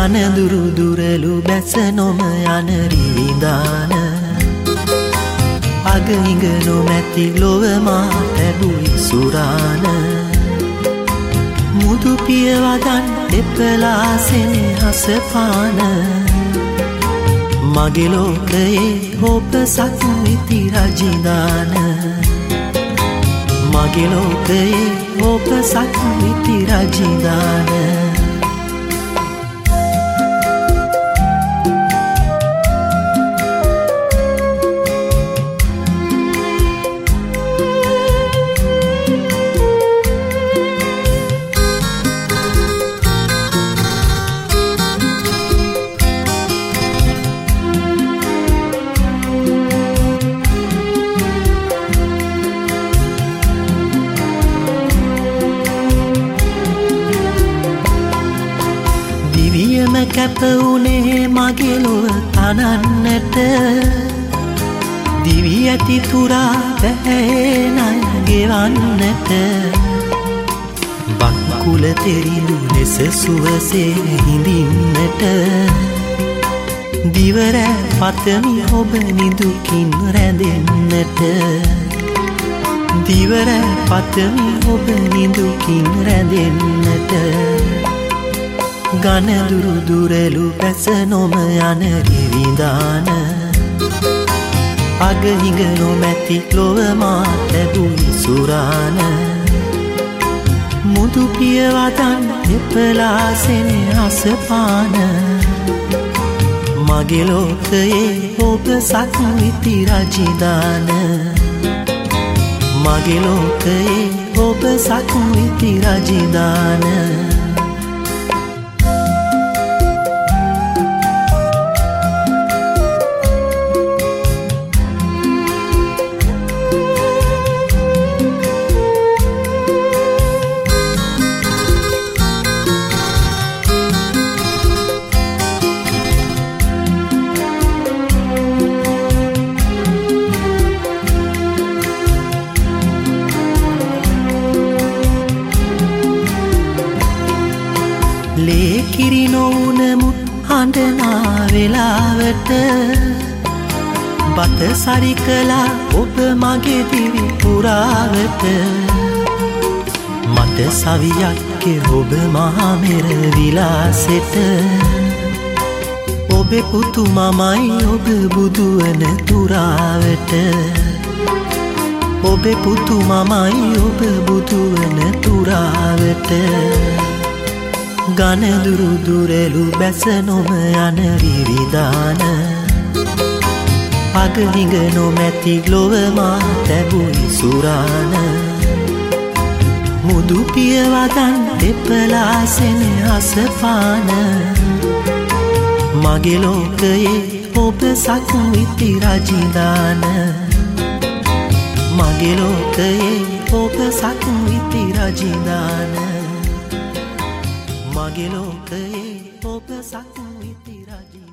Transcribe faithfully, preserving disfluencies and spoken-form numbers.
ගනදුරු දුරලු බැස නොම යන රිවිදාන අග හිඟ නොමැති ලොව මා ලැබුයි සුරාන මුදු පිය වදන් දෙපලා සෙනෙහස පාන මගේ ලෝකයේ ඔබ සක්විති රජිදාන මගේ ලෝකයේ ඔබ සක්විති රජිදාන දිවියම කැප වුණේ මගේ ලොව තනන්නට දිවි ඇති තුරා බැහැ ණය ගෙවන්නට බක්කුල තෙරිඳු ලෙස සුවසේ හිඳින්නට දිවර පතමි ඔබ නිදුකින් රැඳෙන්නට දිවර පතමි ඔබ නිදුකින් රැඳෙන්නට ගනදුරු දුරලු බැස නොම යන රිවිදාන අග හිඟ නොමැති ලොව මා ලැබුයි සුරාන මුදු පිය වදන් දෙපලා සෙනෙහස පාන මගේ ලෝකයේ ඔබ සක්විති රජිදාන මගේ ලෝකයේ ඔබ සක්විති රජිදාන ලේකිරි නොවුනමුත් හඬනා වෙලාවට බත සරි කළා ඔබ මගේ දිවි පුරාවට මට සවියක් ඔබ මහා මෙර විලාසෙට ඔබේ පුතු මමයි ඔබ බුදු වන තුරාවට ඔබේ පුතු මමයි ඔබ බුදු වන තුරාවට ගනදුරු දුරලු බැස නොම යන රිවිදාන අග හිඟ නොමැති ලොව මා ලැබුයි සුරාන මුදු පිය වදන් දෙපලා සෙනෙහස පාන මගේ ලෝකයේ ඔබ සක්විති රජිදාන මගේ ලෝකයේ ඔබ සක්විති රජිදාන මගේ ලෝකයේ ඔබ සක්විති රජිදාන